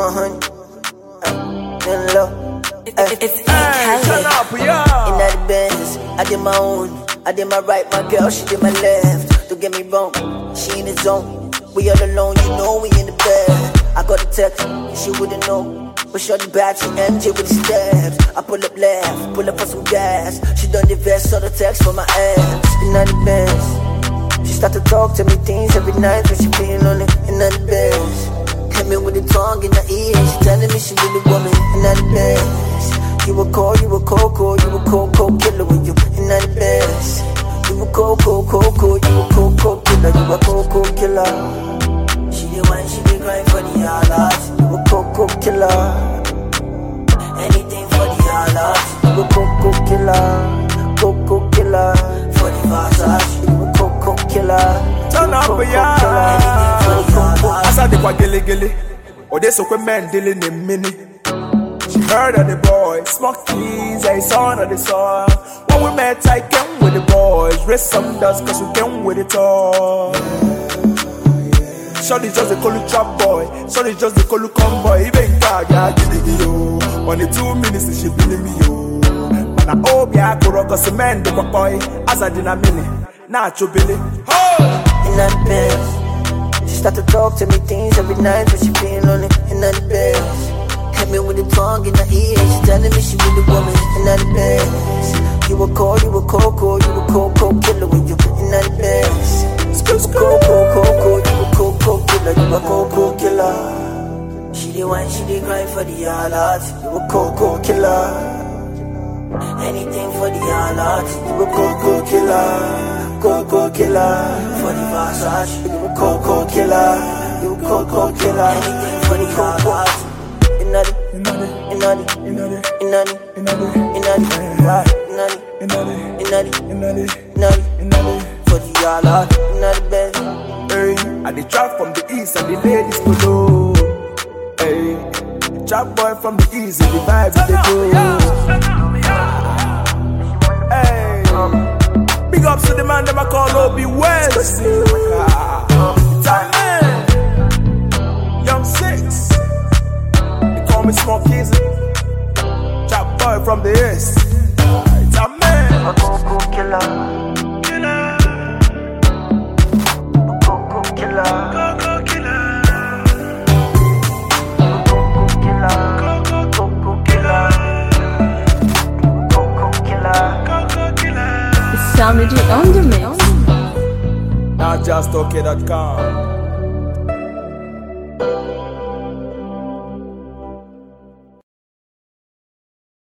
100. In love. It's turn up, yeah. In the Benz, I did my own. I did my right, my girl, she did my left. Don't get me wrong, she in the zone. We all alone, you know we in the bed. I got a text, she wouldn't know. But shorty bad, she MJ with the steps. I pull up left, pull up for some gas. She done the vest, saw the text from my ass. In the Benz, she start to talk to me things every night when she feeling on it. In the Benz, hit me with the tongue in the ear. She telling me she really want me. In the Benz, you a cold killer when you in the Benz. You a cold killer, you a cold killer. She the one, she be crying for the dollars. You a cold killer. Anything for the dollars. You a cold killer for the Versace. You a cold killer. Turn up, yeah. Asa de kwa gele gele. Ode so kwe men dealing in mini. She heard of the boys, smoke keys, a son of the song. When we met, I came with the boys. Raise some dust, cause we came with it all. Shorty just the call you trap boy. Shorty just the call you convoy. Even Gaga, get the yo. Only 2 minutes, she believe me, yo. Man, I hope ya go rock us a man, the boy. As I did a minute, not your Billy. In that Benz, she start to talk to me things every night when she feeling on it. In that Benz, hit me with the tongue in the ear. She telling me she really want me. In that Benz, you a cold killer when you in that Benz. You a cold killer, you a cold killer. She the one, she the grind for the dollars. You a cold killer. Anything for the dollars. You a cold killer. Cold killer for the Versace. You a cold killer. You a cold killer. Anything for the dollars. Inadi for the dollars. Inadi best. Hey, I the trap from the east and the ladies below. Hey, trap boy from the east and the vibes they go. Hey, big ups to the man them I call Obi West. Young Six, they call me Small Keys. Trap boy from the east. It's a man. A cold killer. Samedi on the mix. Not just okay.com.